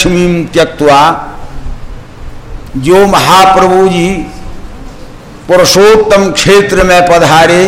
लक्ष्मीं त्यक्त्वा, जो महाप्रभु जी पुरुषोत्तम क्षेत्र में पधारे,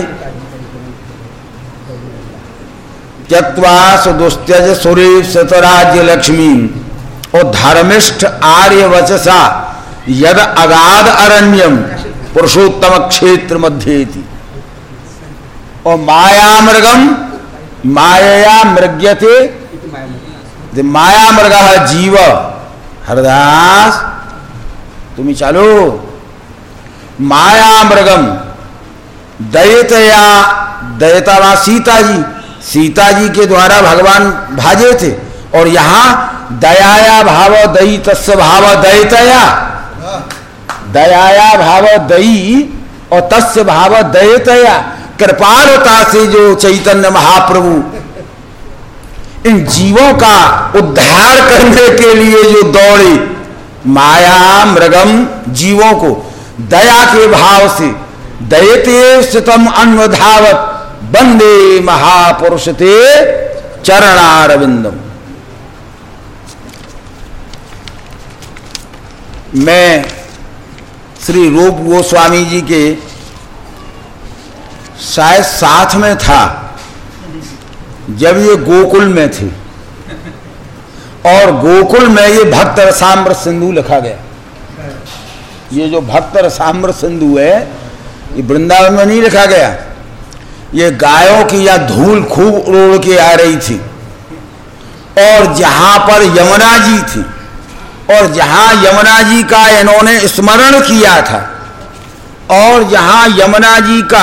त्यक्त्वा सुदुस्त्यज सुरेश सतराज्य लक्ष्मी, और धर्मिष्ठ आर्य वचसा यद अगाध अरण्यम पुरुषोत्तम क्षेत्र मध्य थी। और माया मृगम माया मृग्यते, माया मृग जीव। हरदास तुम्हें चलो, माया मृगम दयितया, दयिता सीता जी के द्वारा भगवान भाजे थे, और यहाँ दयाया भाव दयी तस्य भाव दयितया, दयाया भाव दयी और तस्य भाव दयितया, कृपालुता से जो चैतन्य महाप्रभु इन जीवों का उद्धार करने के लिए जो दौड़े, माया मृगम जीवों को दया के भाव से, दयते स्थितम अन्वधावत वंदे महापुरुष ते चरणारविंदम। मैं श्री रूप गोस्वामी जी के शायद साथ में था जब ये गोकुल में थे, और गोकुल में ये भक्त रसामृत सिंधु लिखा गया। ये जो भक्त रसामृत सिंधु है, ये वृंदावन में नहीं लिखा गया। ये गायों की या धूल खूब उड़ के आ रही थी, और जहां पर यमुना जी थी, और जहां यमुना जी का इन्होंने स्मरण किया था, और जहां यमुना जी का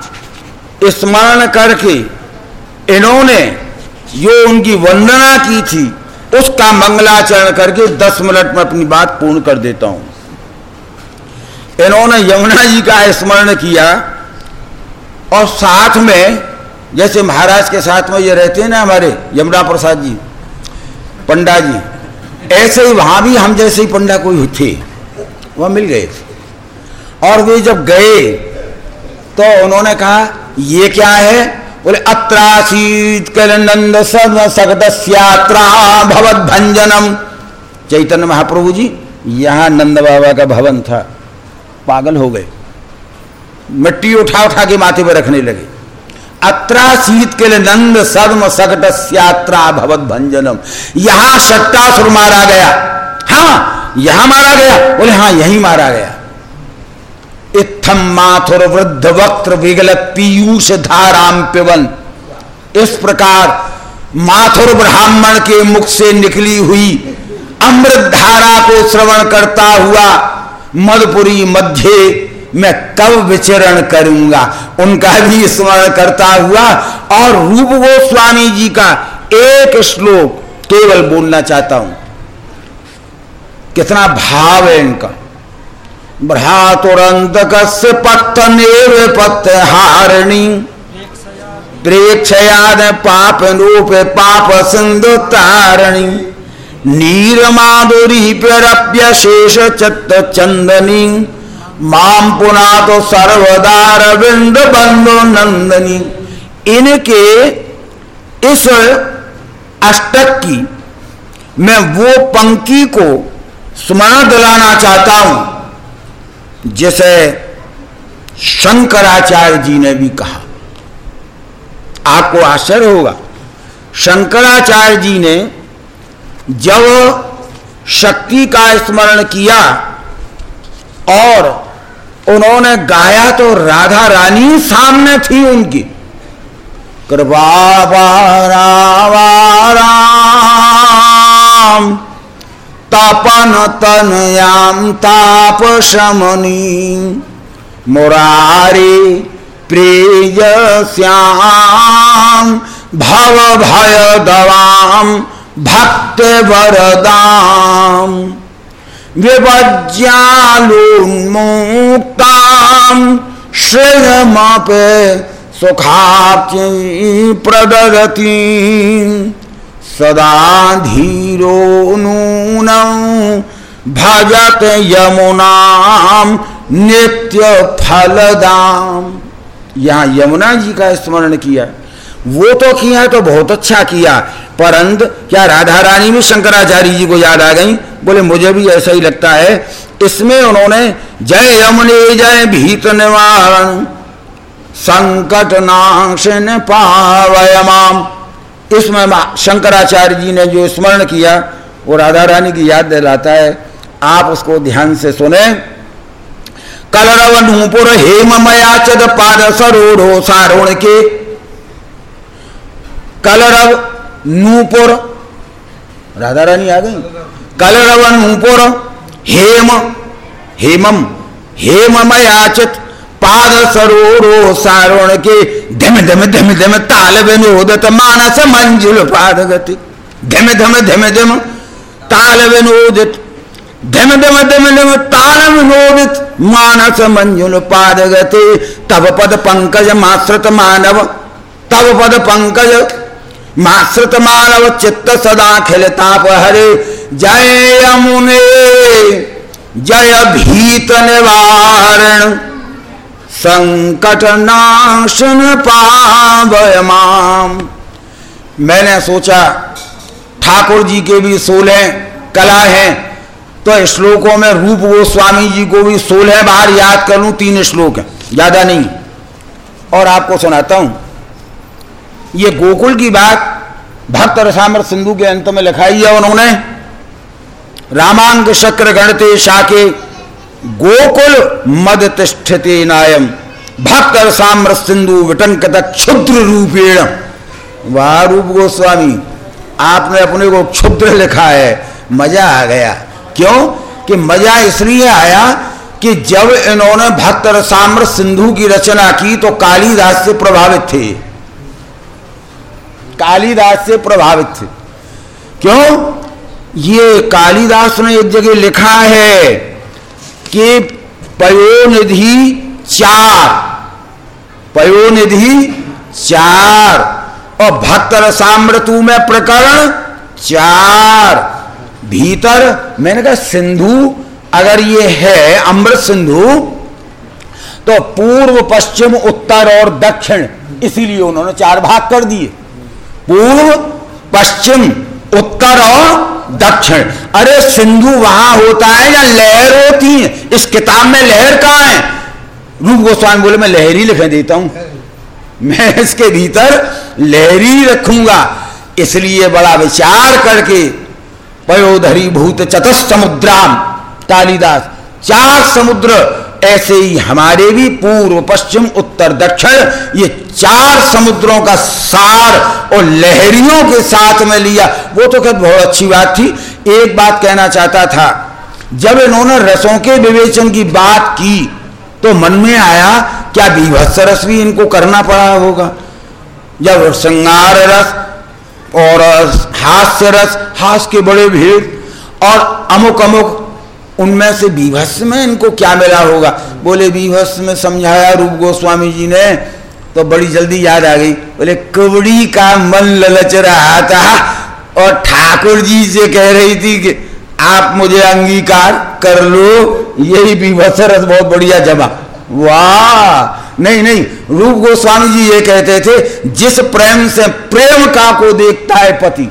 स्मरण करके इन्होंने जो उनकी वंदना की थी, उसका मंगलाचरण करके 10 मिनट में अपनी बात पूर्ण कर देता हूं। इन्होंने यमुना जी का स्मरण किया, और साथ में जैसे महाराज के साथ में ये रहते हैं ना हमारे यमुना प्रसाद जी पंडा जी, ऐसे ही वहां भी हम जैसे ही पंडा कोई थे, वह मिल गए थे। और वे जब गए तो उन्होंने कहा ये क्या है? बोले अत्रासीत कल नंद सगदस्यात्रा भवद भंजनम। चैतन्य महाप्रभु जी यहां नंद बाबा का भवन था। पागल हो गए, मिट्टी उठा उठा के माथे पर रखने लगे। अत्रासीत के लिए नंद सद्म सकटस्यात्रा भवद भंजनम। यहां सट्टासुर मारा गया। हाँ यहां मारा गया? बोले हाँ यहीं मारा गया। इत्थम माथुर वृद्ध वक्त्र विगलत पीयूष धाराम पिबन। इस प्रकार माथुर ब्राह्मण के मुख से निकली हुई अमृत धारा को श्रवण करता हुआ मधुपुरी मध्य मैं कब विचरण करूंगा, उनका भी स्मरण करता हुआ। और रूप गोस्वामी जी का एक श्लोक केवल बोलना चाहता हूं। कितना भाव है इनका। भ्रातुरंतकस्य पत्तनेव पत्तहारिणी प्रेक्षयाद पाप रूप पाप सिंधु तारिणी नीरमाधुरी प्यरप्य शेष चित्त चंदनी माम पुना तो सर्वदार बिंद बंधु नंदनी। इनके इस अष्टक की मैं वो पंक्ति को स्मरण दिलाना चाहता हूं जिसे शंकराचार्य जी ने भी कहा। आपको आश्चर्य होगा, शंकराचार्य जी ने जब शक्ति का स्मरण किया और उन्होंने गाया तो राधा रानी सामने थी उनकी। कृपा तपन तनयाम ताप शमनी मुरारी प्रिय श्याम भव भय दवाम भक्त वरदाम विभज्यालुन्मुक्ताम श्रेयमपे सुखाप्ति प्रददति सदा धीरो नूनं भजत यमुनाम नित्य फलदाम। यहां यमुना जी का स्मरण किया। वो तो किया तो बहुत अच्छा किया, परंतु क्या राधा रानी भी शंकराचार्य जी को याद आ गई? बोले मुझे भी ऐसा ही लगता है। इसमें उन्होंने जय यमुने जय भीत निवारण संकट नाशन पावयमाम, इसमें शंकराचार्य जी ने जो स्मरण किया वो राधा रानी की याद दिलाता है। आप उसको ध्यान से सुने। कलरव नूपुर हेम मयाचद पाद सरोढ़ो सारोण के, कलरव नूपुर राधा रानी आ गई। कलरव नूपुर हेम हेमम हेममयाचत पाद सरोरो सारोण के, धम धम धम धम ताल विनोदत मानस मंजुल पाद गति, धम धम धम धम ताल विनोदित, धम धम धम धम ताल विनोदित मानस मंजुल पाद गति, तब पद पंकज माश्रित मानव, तब पद पंकज माश्रित मानव चित्त सदा खिलताप हरे, जय यमुने जय भीत निवारण संकट नाशन पावयमाम। मैंने सोचा ठाकुर जी के भी 16 कला हैं, तो श्लोकों में रूप गोस्वामी जी को भी 16 बार याद कर लूं। 3 श्लोक हैं, ज्यादा नहीं। और आपको सुनाता हूं ये गोकुल की बात भक्त रसामृत सिंधु के अंत में लिखाई है उन्होंने। रामांग शक्र गणते शाके गोकुल मद तिष्ठते नायम भक्त रसामृत सिंधु विटंकत क्षुद्र रूपेण। वाह रूप गोस्वामी, आपने अपने को क्षुद्र लिखा है। मजा आ गया। क्यों कि मजा इसलिए आया कि जब इन्होंने भक्त रसामृत सिंधु की रचना की तो कालिदास से प्रभावित थे, कालिदास से प्रभावित थे। क्यों? ये कालिदास ने एक जगह लिखा है कि पयोनिधि 4, पयोनिधि 4 और भक्त रसामृतु में प्रकरण 4। भीतर मैंने कहा सिंधु अगर ये है अमृत सिंधु तो पूर्व पश्चिम उत्तर और दक्षिण, इसीलिए उन्होंने 4 भाग कर दिए, पूर्व पश्चिम उत्तर और दक्षिण। अरे सिंधु वहां होता है या लहर होती है? इस किताब में लहर कहां है? रूप गोस्वामी बोले मैं लहरी लिख देता हूं, मैं इसके भीतर लहरी रखूंगा। इसलिए बड़ा विचार करके पयोधरी भूत चतुसमुद्राम कालिदास 4 समुद्र, ऐसे ही हमारे भी पूर्व पश्चिम उत्तर दक्षिण, ये 4 समुद्रों का सार और लहरियों के साथ में लिया। वो तो कहते बहुत अच्छी बात थी। एक बात कहना चाहता था, जब इन्होंने रसों के विवेचन की बात की तो मन में आया क्या बीभत्स रस भी इनको करना पड़ा होगा। जब श्रृंगार रस और हास्य रस, हास्य के बड़े भेद और अमुक अमुक, उनमें से बीभत्स में इनको क्या मिला होगा? बोले बीभत्स में समझाया रूप गोस्वामी जी ने तो बड़ी जल्दी याद आ गई। बोले कुबड़ी का मन ललच रहा था और ठाकुर जी से कह रही थी कि आप मुझे अंगीकार कर लो, यही बीभत्स रस बहुत बढ़िया जमा। वाह! नहीं नहीं, रूप गोस्वामी जी ये कहते थे जिस प्रेम से प्रेम का को देखता है पति,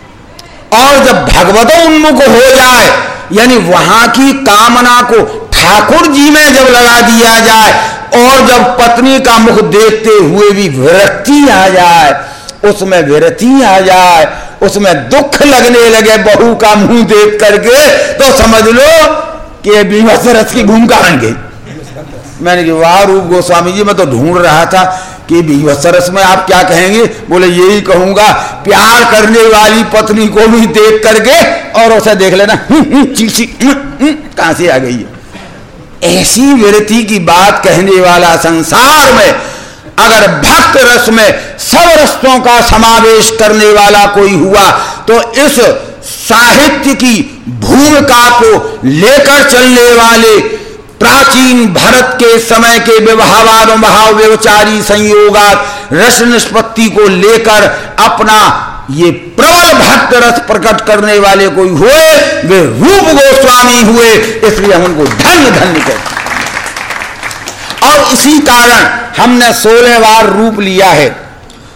और जब भगवतों उन्मुख हो जाए, यानी वहां की कामना को ठाकुर जी में जब लगा दिया जाए और जब पत्नी का मुख देखते हुए भी विरक्ति आ जाए, उसमें विरति आ जाए, उसमें दुख लगने लगे बहू का मुंह देख करके, तो समझ लो कि बीभत्स रस की भूमिका बन गई। मैंने कहा वाह रूप गोस्वामी जी, मैं तो ढूंढ रहा था कि बीभत्स रस में आप क्या कहेंगे। बोले यही कहूंगा, प्यार करने वाली पत्नी को भी देख करके और उसे देख लेना चीची कहां से आ गई है। ऐसी विरति की बात कहने वाला संसार में अगर भक्त रस में सब रसों का समावेश करने वाला कोई हुआ तो इस साहित्य की भूमिका को लेकर चलने वाले प्राचीन भारत के समय के विवाहवाद भाव व्यवचारी संयोगात रस निष्पत्ति को लेकर अपना ये प्रबल भक्त रस प्रकट करने वाले कोई हुए, वे रूप गोस्वामी हुए। इसलिए हम उनको धन्य धन्य कहते हैं। और इसी कारण हमने 16 बार रूप लिया है।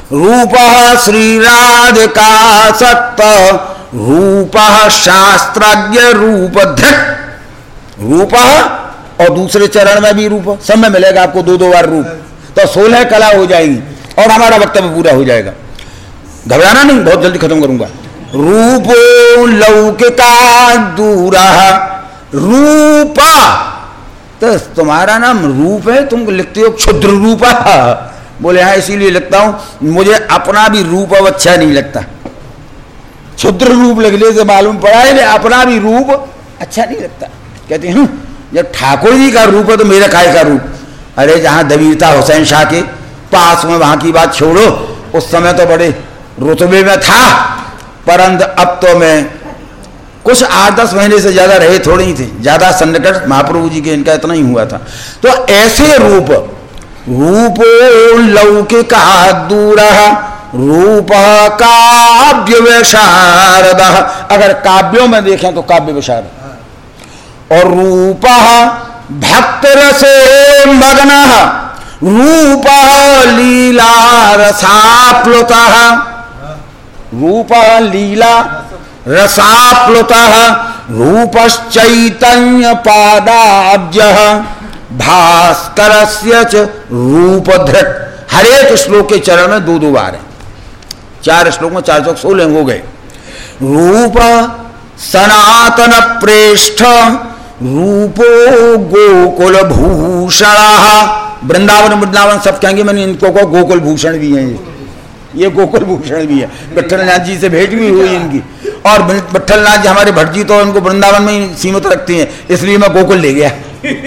रूपः श्रीराधिका सत्त रूपः शास्त्रज्ञ रूप धृत। रूपः और दूसरे चरण में भी रूप, सब में मिलेगा आपको दो दो बार रूप, तो 16 कला हो जाएगी और हमारा वक्तव्य पूरा हो जाएगा। घबराना नहीं, बहुत जल्दी खत्म करूंगा। रूपो लौकिका दूरः रूपा, तो तुम्हारा नाम रूप है, तुम लिखते हो क्षुद्र रूपा। बोले हाँ इसीलिए लिखता हूं, मुझे अपना भी रूप अब अच्छा नहीं लगता। क्षुद्र रूप लिखने से मालूम पड़ा है अपना भी रूप अच्छा नहीं लगता। कहते हैं जब ठाकुर जी का रूप है तो मेरा काय का रूप। अरे जहां दबीरता हुसैन शाह के पास में, वहां की बात छोड़ो, उस समय तो बड़े रुतबे में था, परंतु अब तो मैं कुछ 8-10 महीने से ज्यादा रहे थोड़े ही थे, ज्यादा सन्निकट महाप्रभु जी के इनका इतना ही हुआ था। तो ऐसे रूप, रूपो लौकिका दूरः रूप काव्य विशारद, अगर काव्यों में देखें तो काव्य विशारद, और रूप भक्त रसे मग्न रूप लीला रसाप्लुत, रूप लीला रसाप्लुत रूपश्चैतन्य पादाब्ज भास्करस्य च रूपधृत। हर एक श्लोक के चरण में 2-2 बार है, 4 श्लोक में 4 चौक 16 हो गए। रूप सनातन प्रेष्ठ रूपो गोकुल भूषण, वृंदावन सब कहेंगे, मैंने इनको को गोकुल भूषण भी है, ये गोकुल भूषण भी है। विट्ठलनाथ जी से भेंट भी हुई इनकी, और विट्ठलनाथ जी हमारे भट्ट जी तो इनको वृंदावन में ही सीमित रखती हैं, इसलिए मैं गोकुल ले गया।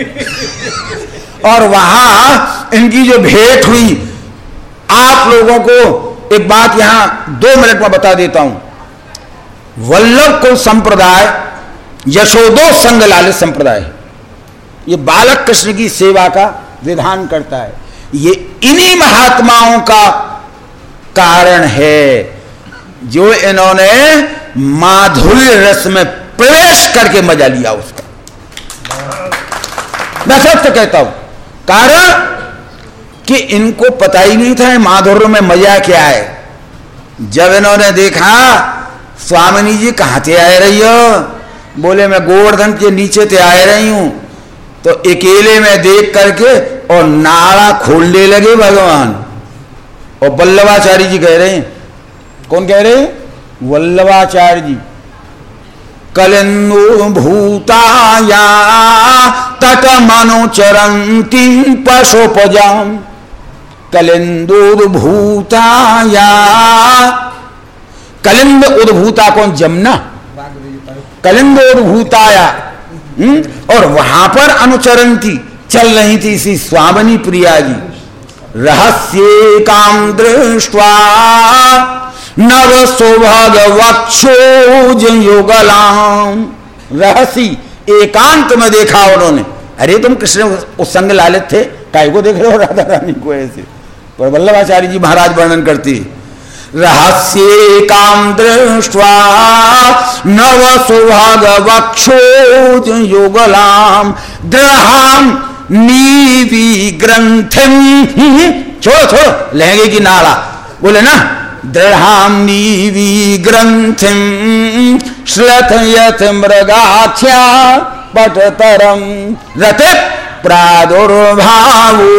और वहां इनकी जो भेंट हुई, आप लोगों को एक बात यहां 2 मिनट में बता देता हूं। वल्लभ कुल संप्रदाय यशोदो संग लालित संप्रदाय, ये बालक कृष्ण की सेवा का विधान करता है। ये इन्हीं महात्माओं का कारण है जो इन्होंने माधुर्य रस में प्रवेश करके मजा लिया उसका। मैं सत्य कहता हूं, कारण कि इनको पता ही नहीं था माधुर्य में मजा क्या है। जब इन्होंने देखा स्वामिनी जी कहां से आए रही हो, बोले मैं गोवर्धन के नीचे से आए रही हूं, तो अकेले में देख करके और नाड़ा खोलने लगे भगवान। और वल्लभाचार्य जी कह रहे हैं, कौन कह रहे हैं? वल्लभाचार्य जी, कलिंदु भूताया तट मनुचरंती पशुपजाम, कलिंदु भूताया, कलिंद उद्भूता कौन? जमुना, कलिंद उद्भूताया, और वहां पर अनुचरंती चल रही थी इसी स्वामिनी प्रिया जी। रहस्य काम दृष्ट्वा नव सौभाग वक्षोज युगलाम, रहसी एकांत में देखा उन्होंने। अरे तुम कृष्ण उस संग लालित थे, काय को देख रहे हो राधा रानी को ऐसे? पर वल्लभाचार्य जी महाराज वर्णन करते, रहस्य काम दृष्ट्वा नव सौभाग वक्षोज युगलाम दृढ़ाम नीवी ग्रंथिम, छोड़ो छोड़ो लहंगे की नाड़ा, बोले ना, दृढ़ाम नीवी ग्रंथिम श्लथयत मृगाख्या पटतरम रते प्रादुर्भावो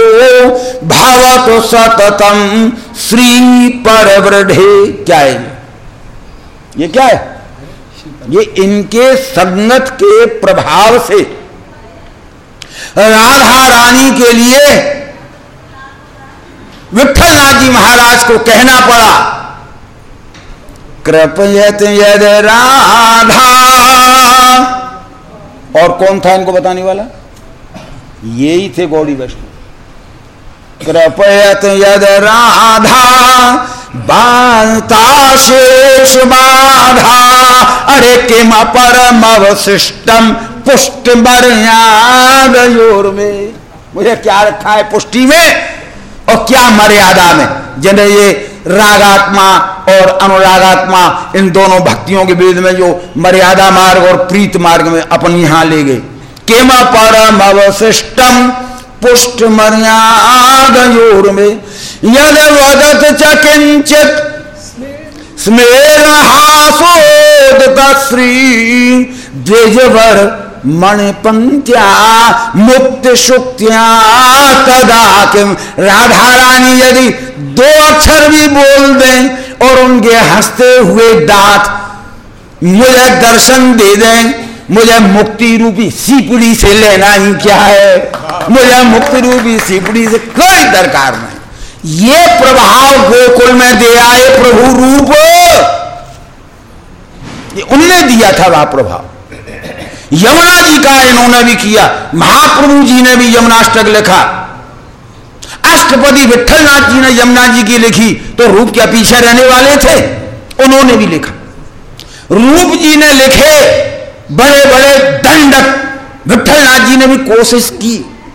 भवतु सततम श्री परवृढ़े। क्या है ये? क्या है ये? इनके संगत के प्रभाव से राधा रानी के लिए विट्ठलनाथ जी महाराज को कहना पड़ा, कृपयत यद राधा। और कौन था इनको बताने वाला? यही थे गौड़ी वैष्णव। कृपयत यद राधा बाता शेष बाधा, अरे किम परम अवशिष्टम पुष्टि मर्यादयोर में, मुझे क्या रखा है पुष्टि में और क्या मर्यादा में। जिन्हें ये रागात्मा और अनुरागात्मा इन दोनों भक्तियों के भेद में जो मर्यादा मार्ग और प्रीत मार्ग में अपन यहां ले गए। किम परम अवशिष्टम पुष्ट मर्यादयोर में, यद वदत च किंचित स्मेरहासोदतश्री द्विजवर मणिपंक्त्या मुक्त शुक्त्या तदा किम। राधा रानी यदि 2 अक्षर भी बोल दें और उनके हंसते हुए दांत मुझे दर्शन दे दें, मुझे मुक्ति रूपी सीपड़ी से लेना ही क्या है, मुझे मुक्ति रूपी सीपड़ी से कोई दरकार नहीं। ये प्रभाव गोकुल में दे आए प्रभु रूप, ये उनने दिया था वह प्रभाव। यमुना जी का इन्होंने भी किया, महाप्रभु जी ने भी यमुनाष्टक लिखा, अष्टपदी विठलनाथ जी ने यमुना जी की लिखी, तो रूप क्या पीछे रहने वाले थे, उन्होंने भी लिखा। रूप जी ने लिखे बड़े बड़े दंडक, विठलनाथ जी ने भी कोशिश की।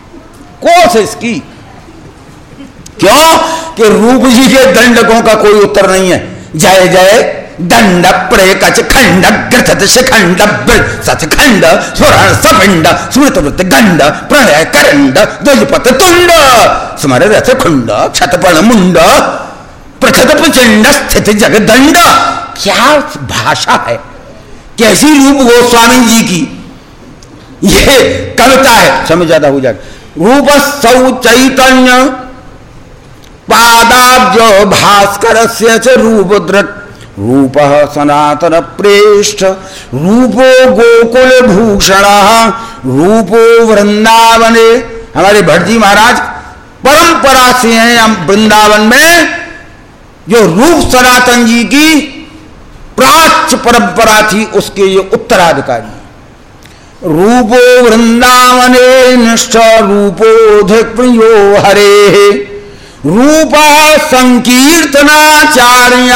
क्यों कि रूप जी के दंडकों का कोई उत्तर नहीं है। जय जय दंड प्रेकच खंड ग्रथत शिखंड सचखंड स्वरण सपिंड स्मृत वृत्त गंड प्रणय करंड द्वजपत तुंड स्मर रथ खुंड क्षतपण मुंड प्रथत प्रचंड स्थित जगदंड। क्या भाषा है, कैसी रूप गोस्वामी जी की ये कविता है, समय ज्यादा हो जाएगा। रूप सौ चैतन्य पादाब्ज भास्कर से रूप दृढ़ रूप सनातन प्रेष्ठ रूपो गोकुल भूषण रूपो वृंदावने। हमारे भट्ट जी महाराज परंपरा से हैं, हम वृंदावन में जो रूप सनातन जी की प्राच्य परंपरा थी उसके ये उत्तराधिकारी। रूपो वृंदावने निष्ठ रूपोधिक प्रियो हरे रूप संकीर्तनाचार्य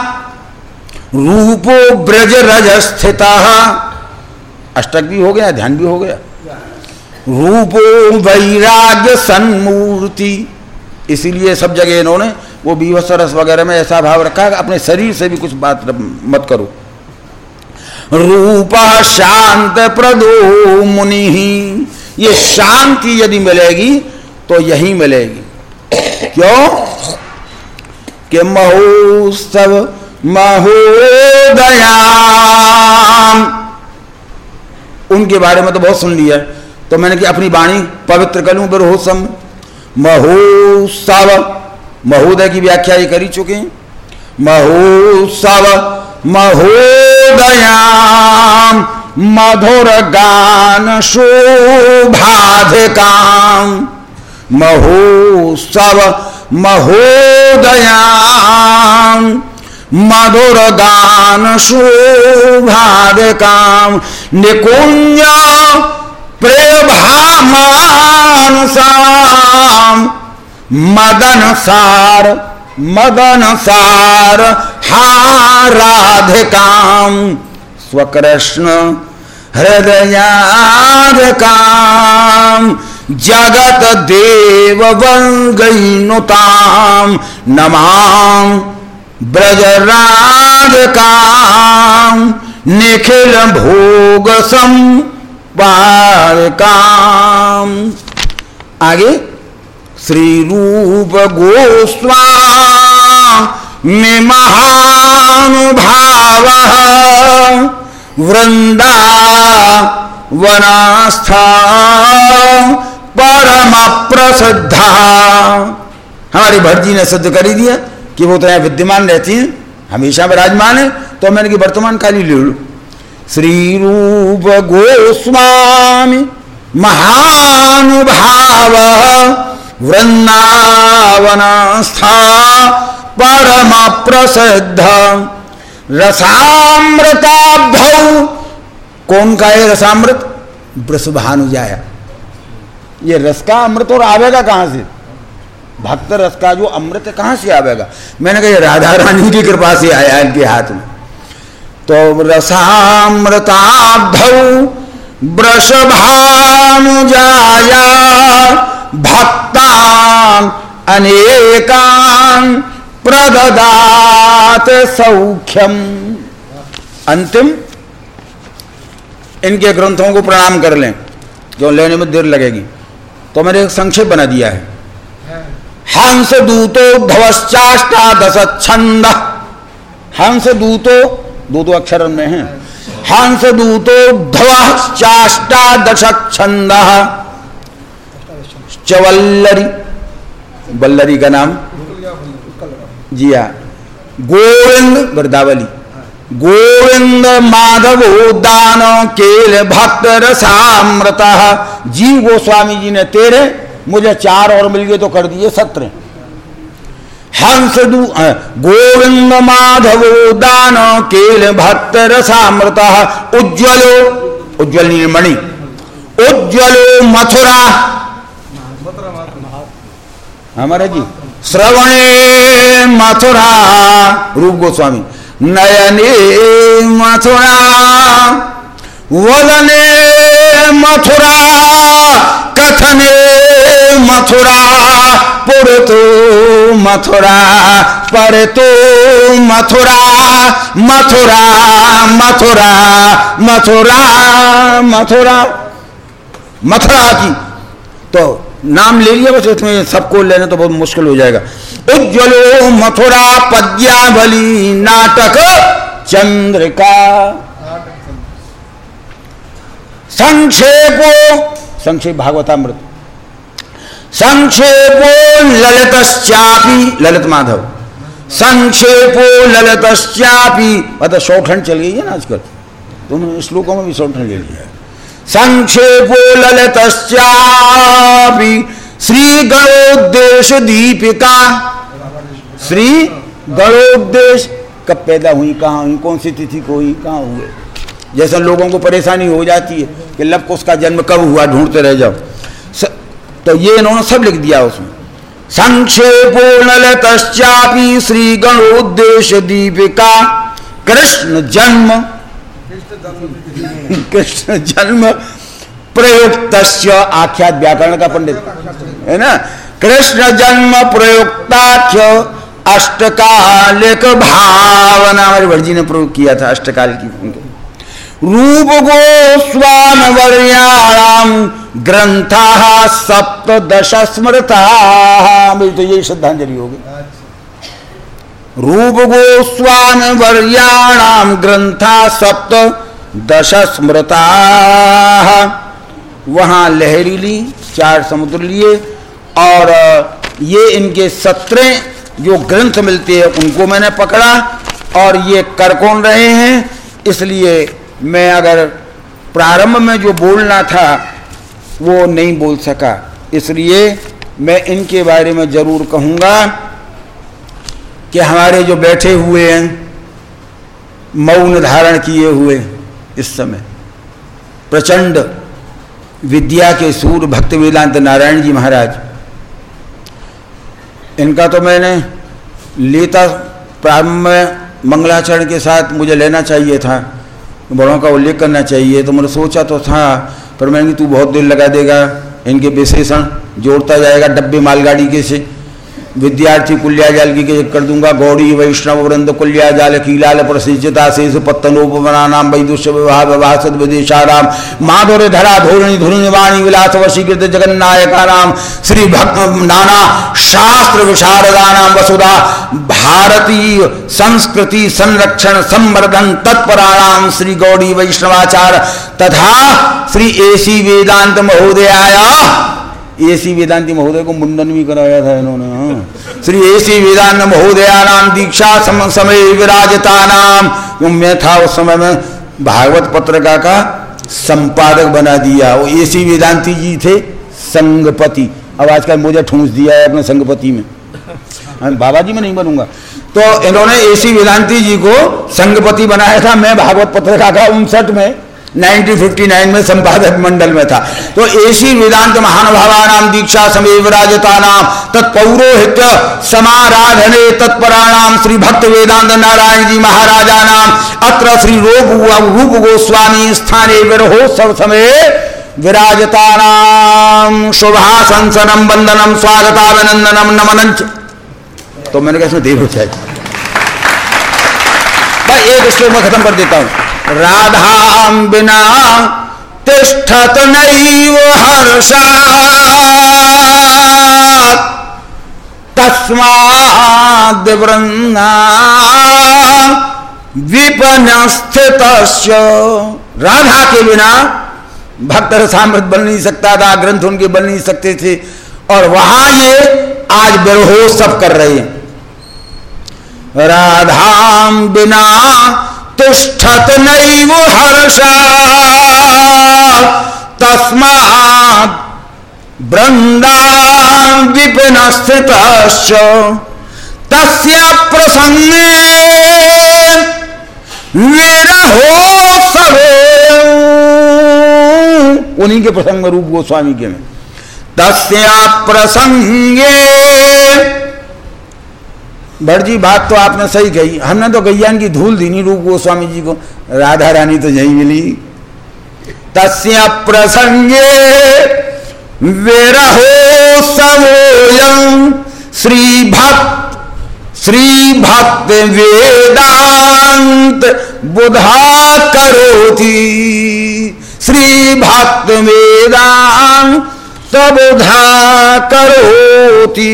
रूपो ब्रज रज स्थित। अष्टक भी हो गया, ध्यान भी हो गया। रूपो वैराग्य सन्मूर्ति, इसीलिए सब जगह इन्होंने वो बीभत्स रस वगैरह में ऐसा भाव रखा है अपने शरीर से भी कुछ बात मत करो। रूप शांत प्रदो मुनि, ये शांति यदि मिलेगी तो यही मिलेगी। क्यों कि महोत्सव महोदयाम, उनके बारे में तो बहुत सुन लिया, तो मैंने कि अपनी वाणी पवित्र कर लूं। बिरहोत्सव महोत्सव, महोदय की व्याख्या ये करी चुके हैं। महोत्सव महोदयाम मधुर गान शोभाधिकाम। महोत्सव महोदयाम मधुर गान शोभाधिकाम निकुंज प्रेभामानसाम मदन सार हाराधिकाम स्वकृष्ण हृदयाधिकाम जगत देव वंगैनुताम नमाम ब्रजराधिकाम निखिल भोग संपादिकाम। आगे श्री रूप गोस्वामी महानुभाव वृंदावनास्था परम प्रसिद्धा। हमारी भट्ट जी ने सिद्ध कर ही दिया कि वो तो यहाँ विद्यमान रहती हैं, हमेशा विराजमान है, तो मैंने कि वर्तमान काली ले लो। श्री रूप गोस्वामी महानुभाव वृंदावनास्था परम प्रसिद्ध रसामृताब्धौ। कौन का है रसामृत? वृषभानुजाया। ये रस का अमृत और आवेगा कहां से? भक्त रस का जो अमृत है कहां से आवेगा? मैंने कहा राधा रानी की कृपा से आया इनके हाथ में। तो रसामृताब्धौ वृषभानुजाया भक्तान अनेकान प्रददात सौख्यम। अंतिम इनके ग्रंथों को प्रणाम कर लें, जो लेने में देर लगेगी, तो मैंने एक संक्षेप बना दिया है। हंस दूतो धवश्चाष्टादश छंद, हंस दूतो दो अक्षर में है, हंस दूतो धवश्चाष्टादश छंद, चवल्लरी बल्लरी का नाम जी हाँ, गोविंद वृंदावली, गोविंद माधव दान केल भक्त रसामृत। जीव गोस्वामी जी ने 13, मुझे 4 और मिल गए तो कर दिए 17। हंस गोविंद माधव दान केल भक्त रसामृत, उज्ज्वलो उज्ज्वल मणि, उज्ज्वलो मथुरा हमारे जी, श्रवणे मथुरा रूप गोस्वामी, नयने मथुरा वदने मथुरा कथने मथुरा पुरतो मथुरा परतो मथुरा मथुरा मथुरा मथुरा मथुरा मथुरा की तो नाम ले लिया, बस इसमें सबको लेना तो बहुत मुश्किल हो जाएगा। उज्ज्वलो मथुरा पद्यावली नाटक चंद्रिका, संक्षेपो संक्षेप भागवतामृत, संक्षेपो ललितश्चापि ललित माधव, संक्षेपो ललितश्चापि मतलब शॉर्टहैंड चल गई है ना आजकल, दोनों श्लोकों में भी शॉर्टहैंड ले लिया है। संक्षेपो ललितश्चापि श्री गणोद्देश दीपिका, श्री गणोद्देश कब पैदा हुई, कहाँ हुई, कौन सी तिथि को हुई, कहाँ हुए, जैसे लोगों को परेशानी हो जाती है कि लब को उसका जन्म कब हुआ ढूंढते रह जाओ, तो ये इन्होंने सब लिख दिया उसमें। संक्षेपो ललितश्चापि श्री गणोद्देश दीपिका, कृष्ण जन्म कृष्ण जन्म प्रयुक्तस्य, आख्यात व्याकरण का पंडित है ना, कृष्ण जन्म प्रयुक्ताख्य अष्टकालिक भावना, हमारी भटजी ने प्रयोग किया था अष्टकाल की। रूप गोस्वामी वर्याणाम ग्रंथा सप्तदश स्मृता, मेरी तो यही श्रद्धांजलि होगी। रूप गोस्वामी वर्याणाम ग्रंथा सप्तदश स्मृता, वहां लहरी ली, 4 समुद्र लिए, और ये इनके 17 जो ग्रंथ मिलते हैं उनको मैंने पकड़ा, और ये कर कौन रहे हैं, इसलिए मैं अगर प्रारंभ में जो बोलना था वो नहीं बोल सका, इसलिए मैं इनके बारे में जरूर कहूँगा कि हमारे जो बैठे हुए हैं मौन धारण किए हुए इस समय प्रचंड विद्या के सूर भक्त वेदांत नारायण जी महाराज, इनका तो मैंने लेता प्रारंभ में मंगलाचरण के साथ मुझे लेना चाहिए था, बड़ों का उल्लेख करना चाहिए, तो मैंने सोचा तो था, पर मैंने तू बहुत देर लगा देगा, इनके विशेषण जोड़ता जाएगा डब्बे मालगाड़ी के से, विद्यार्थी कुल्या जाल की कर दूंगा, गौड़ी वैष्णव वृंद कुल्या जाल कीलाल प्रसिजता शेष पत्तनोपमना नाम वैदुष्य विवाह विवाह सद विदेशाराम माधुर्य धरा धोरणी धुनी वाणी विलास वशीकृत जगन्नायका नाम श्री भक्त नाना शास्त्र विशारदा नाम वसुधा भारतीय संस्कृति संरक्षण संवर्धन तत्पराणाम श्री गौड़ी वैष्णवाचार्य तथा श्री एसी वेदांत महोदयाया, एसी वेदांति महोदय को मुंडन भी कराया था इन्होंने, श्री एसी वेदांत महोदया नाम दीक्षा समय विराजता नाम, मैं था उस समय में भागवत पत्रिका का संपादक बना दिया, वो एसी वेदांति जी थे संगपति, अब आजकल मुझे ठूंस दिया है अपने संगपति में, बाबा जी में नहीं बनूंगा, तो इन्होंने एसी वेदांति जी को संगपति बनाया था, मैं भागवत पत्रिका का 59 में 1959 में संपादक मंडल में था, तो एसी वेदांत महानुभावा नाम दीक्षा समय विराजता नाम तत्पौरोहित्य समाराधने तत्पराणाम श्री भक्त वेदांत नारायण जी महाराजा नाम अत्र श्री रूप गोस्वामी स्थाने विरहोत्सव समय विराजता नाम शुभाशंसनम वंदनम स्वागताभिनंदनम नमनं, तो मैंने कहा इसमें देर हो जाएगी, भाई एक श्लोक में खत्म कर देता हूं। राधाम बिना तिष्ठत नैव हर्षात् तस्माद् वृन्दा विपन्यस्थितस्य, राधा के बिना भक्त रसामृत बन नहीं सकता था, ग्रंथ उनके बन नहीं सकते थे, और वहां ये आज विरहोत्सव कर रहे हैं। राधाम बिना तिष्ठत नैव हर्षा तस्मात् वृन्दां विपिनस्थितश्च तस्य प्रसन्गे विरहोत्सवे, उन्हीं के प्रसंग रूप गोस्वामी के में, तस्य प्रसंगे। भट्ट जी बात तो आपने सही कही, हमने तो गैयान की धूल दी नहीं रूप गोस्वामी जी को, राधा रानी तो यही मिली। तस्य प्रसंगे विरहोत्सवोऽयं श्री भक्त वेदांत बुधा करोति, श्री भक्त वेदांत बुधा करोति।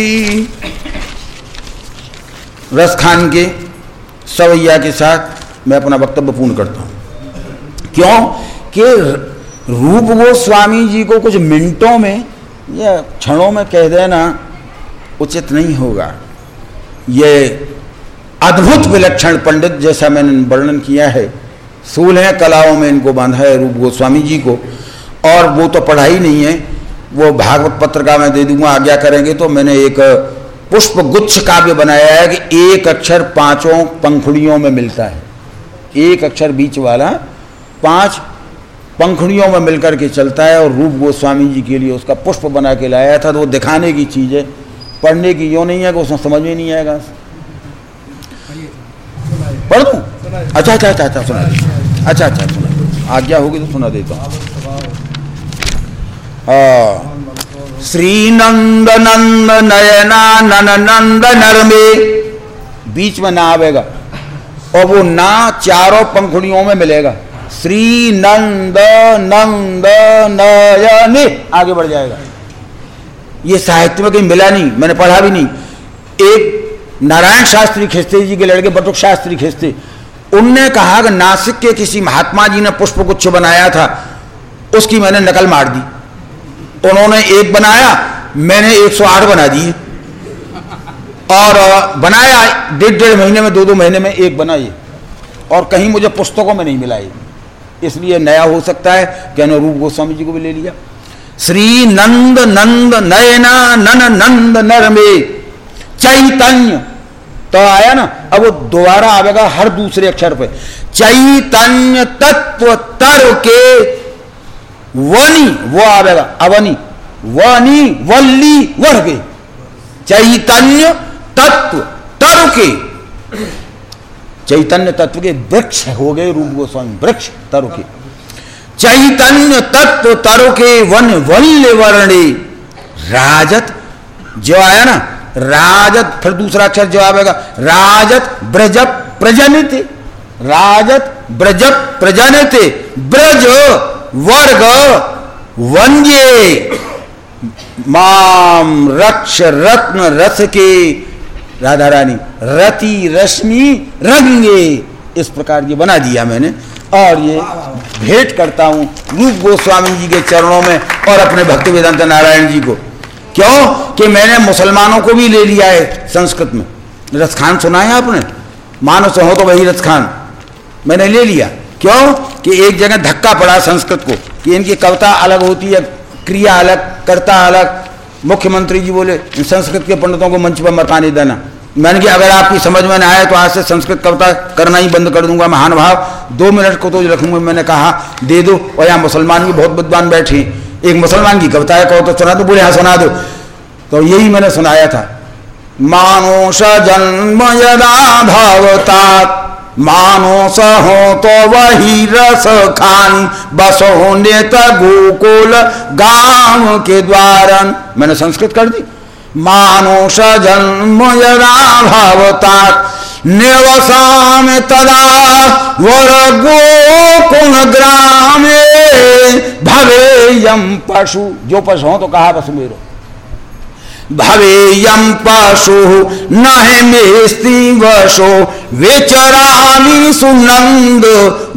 रसखान के सवैया के साथ मैं अपना वक्तव्य पूर्ण करता हूं। क्यों कि रूप गोस्वामी जी को कुछ मिनटों में या क्षणों में कह देना उचित नहीं होगा। ये अद्भुत विलक्षण पंडित, जैसा मैंने वर्णन किया है, 16 कलाओं में इनको बांधा है रूप गोस्वामी जी को, और वो तो पढ़ाई नहीं है, वो भागवत पत्र का मैं दे दूंगा, आज्ञा करेंगे तो। मैंने एक पुष्प गुच्छ काव्य बनाया है कि एक अक्षर 5 पंखुड़ियों में मिलता है, एक अक्षर बीच वाला 5 पंखुड़ियों में मिलकर के चलता है, और रूप गोस्वामी जी के लिए उसका पुष्प बना के लाया था। तो वो दिखाने की चीज़ है, पढ़ने की यो नहीं है कि उसमें समझ में नहीं आएगा। पढ़ दूँ? अच्छा सुना अच्छा सुना, आज्ञा होगी तो सुना देता हूँ। श्री नंद नंद नयना नन नंद नरमे, बीच में ना आवेगा, और वो ना चारों पंखुड़ियों में मिलेगा। श्री नंद नंद नयने आगे बढ़ जाएगा। ये साहित्य में कहीं मिला नहीं, मैंने पढ़ा भी नहीं। एक नारायण शास्त्री खिस्ते जी के लड़के बटुक शास्त्री खिस्ते, उनने कहा कि नासिक के किसी महात्मा जी ने पुष्पगुच्छ बनाया था, उसकी मैंने नकल मार दी। उन्होंने एक बनाया, मैंने 108 बना दिए, और बनाया 1.5 महीने में, 2 महीने में एक बनाई, और कहीं मुझे पुस्तकों में नहीं मिला ये, इसलिए नया हो सकता है कि रूप गोस्वामी जी को भी ले लिया। श्री नंद नंद नयना नन नंद नरमे चैतन्य, तो आया ना, अब वो दोबारा आवेगा हर दूसरे अक्षर पे। चैतन्य तत्व तर के वनी, वो आवेगा अवनी, वनी वल्ली वर्गे, चैतन्य तत्व तर के, चैतन्य तत्व के वृक्ष हो गए रूप गोस्वामी, वृक्ष तरु के। चैतन्य तत्व तरु के वन वल्य वर्णे, राजत जो आया ना, राजत, फिर दूसरा अक्षर जो आएगा राजत ब्रज प्रजनित, राजत ब्रज प्रजनित, ब्रज वर्ग वन्ये माम रक्ष रत्न रस के, राधा रानी रति रश्मि रंगे, इस प्रकार ये बना दिया मैंने, और ये भेंट करता हूं रूप गोस्वामी जी के चरणों में और अपने भक्ति वेदांत नारायण जी को। क्यों कि मैंने मुसलमानों को भी ले लिया है संस्कृत में। रसखान सुना है आपने? मानस हो तो वही रसखान मैंने ले लिया। क्यों कि एक जगह धक्का पड़ा संस्कृत को कि इनकी कविता अलग होती है, क्रिया अलग, कर्ता अलग। मुख्यमंत्री जी बोले संस्कृत के पंडितों को मंच पर मत आने देना। मैंने कि अगर आपकी समझ में ना आए तो आज से संस्कृत कविता करना ही बंद कर दूंगा। महान भाव 2 मिनट को तो रखूंगा। मैंने कहा दे दो, और यहाँ मुसलमान भी बहुत विद्वान बैठे, एक मुसलमान की कविता है, कहो तो सुना दो, बोले हाँ सुना दो। तो यही मैंने सुनाया था। मानुष जन्म यदा भवता, मानुष हो तो वही रस खान, बसो नेत गोकुल गांव के द्वारन। मैंने संस्कृत कर दी। मानुष जन्म यदा भवता, निवसाम तदा वर गोकुल ग्रामे, भवेयम पशु, जो पशु हो तो कहा बस मेरो। भवेयं पशु नहि मेस्ति वशो विचरामि सुनंद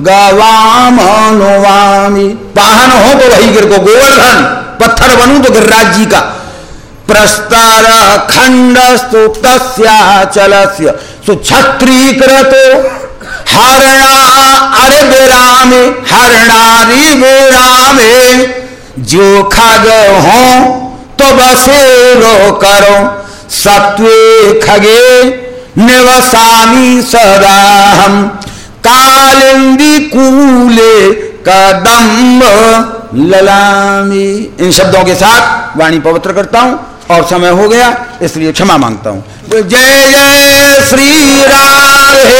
गवामनुवामि। वाहन हो तो वही गिर को, गोवर्धन, पत्थर बनूं तो गिरिराज जी का। प्रस्तर खंडस्तु तस्याचलस्य सुछत्रीकृतो हरणा अरे विरामे, हरणारी विरामे। जो खग हो तो बसेरो करो, सत्वे खगे निवसामि सदा हम। कालिंदी कूले कदम्ब ललामी। इन शब्दों के साथ वाणी पवित्र करता हूं और समय हो गया इसलिए क्षमा मांगता हूं। जय जय श्री राधे।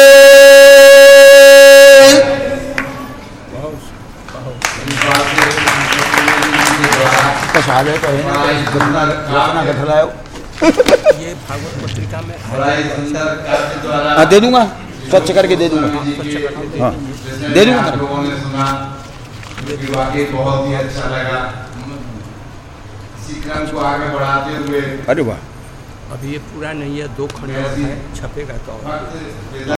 ये भागवत पत्रिका में दे दूंगा, स्वच्छ करके दे दूंगा। हाँ दे दूंगा। लोगों ने सुना वाकई बहुत ही अच्छा लगा। इसी क्रम को आगे बढ़ाते हुए, अरे वाह, अभी ये पूरा नहीं है, 2 खंडों में छपेगा तो